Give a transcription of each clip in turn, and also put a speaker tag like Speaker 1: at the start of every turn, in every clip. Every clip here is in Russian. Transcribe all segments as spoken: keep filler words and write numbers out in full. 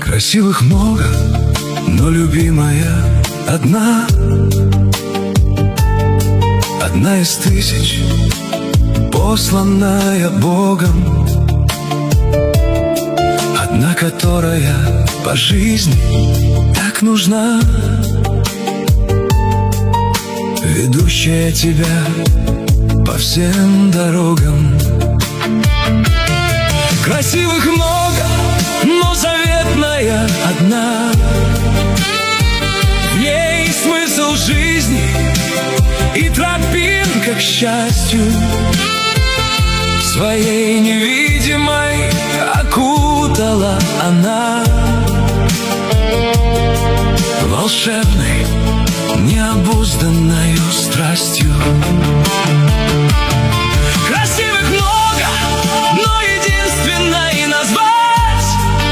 Speaker 1: Красивых много, но любимая одна. Одна из тысяч, посланная Богом. Одна, которая по жизни так нужна, ведущая тебя по всем дорогам. Красивых много, но заветная одна. В ней смысл жизни и тропинка к счастью. Своей невидимой окутала она волшебной, необузданною страстью. Красивых много, но единственной назвать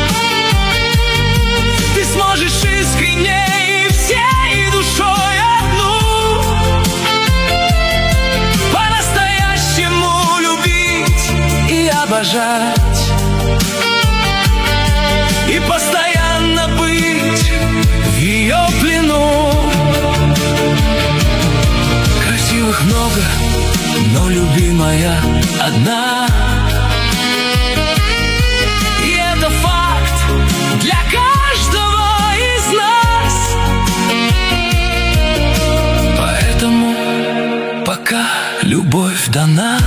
Speaker 1: ты сможешь искренней всей душой одну. По-настоящему любить и обожать, и постоянно быть в ее плену. Красивых много, но любимая одна. И это факт для каждого из нас. Поэтому пока любовь дана,